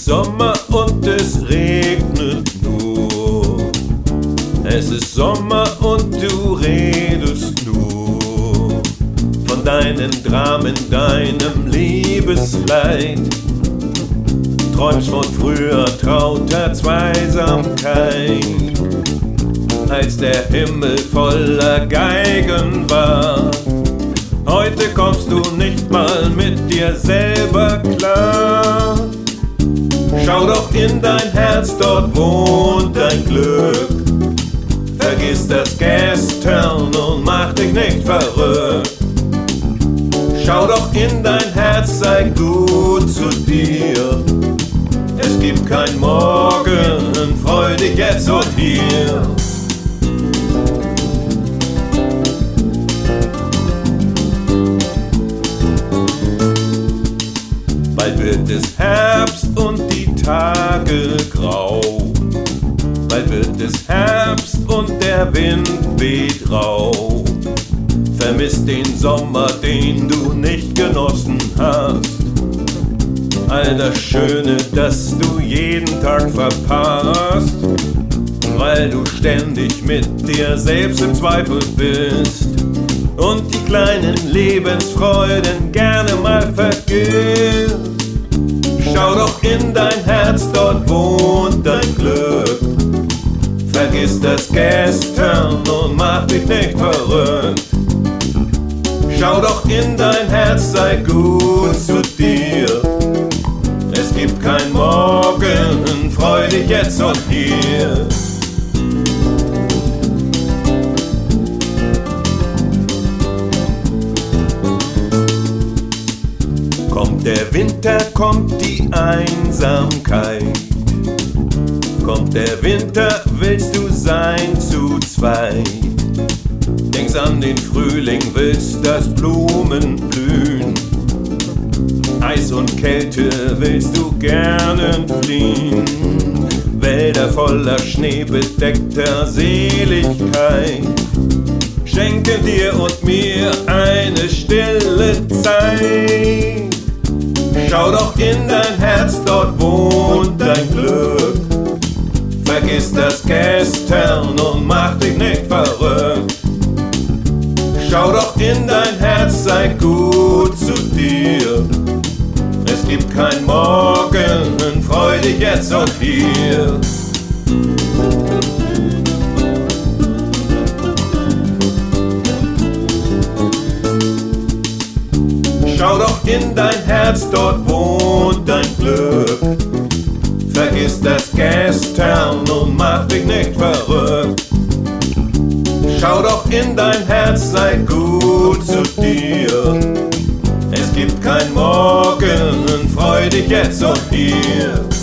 Sommer und es regnet nur. Es ist Sommer und du redest nur von deinen Dramen, deinem Liebesleid. Träumst von früher trauter Zweisamkeit, als der Himmel voller Geigen war. Heute kommst du nicht mal mit dir selber klar. Schau doch in dein Herz, dort wohnt dein Glück. Vergiss das Gestern und mach dich nicht verrückt. Schau doch in dein Herz, sei gut zu dir. Es gibt kein Morgen, freu dich jetzt und hier. Bald wird es Herbst und die Tage grau. Bald wird es Herbst und der Wind weht rau. Vermisst den Sommer, den du nicht genossen hast. All das Schöne, das du jeden Tag verpasst. Weil du ständig mit dir selbst im Zweifel bist und die kleinen Lebensfreuden gerne mal vergisst. Schau doch in dein Herz, dort wohnt dein Glück. Vergiss das Gestern und mach dich nicht verrückt. Schau doch in dein Herz, sei gut zu dir. Es gibt kein Morgen, freu dich jetzt und hier. Kommt der Winter, kommt die Einsamkeit. Kommt der Winter, willst du sein zu zweit. Denkst an den Frühling, willst, dass Blumen blühen. Eis und Kälte willst du gerne fliehen. Wälder voller schneebedeckter Seligkeit schenken dir und mir eine stille Zeit. Schau doch in dein Herz, dort wohnt dein Glück. Vergiss das Gestern und mach dich nicht verrückt. Schau doch in dein Herz, sei gut zu dir. Es gibt kein Morgen, freu dich jetzt und hier. Schau doch in dein Herz, dort wohnt dein Glück. Vergiss das Gestern und mach dich nicht verrückt. Schau doch in dein Herz, sei gut zu dir. Es gibt kein Morgen, freu dich jetzt und hier.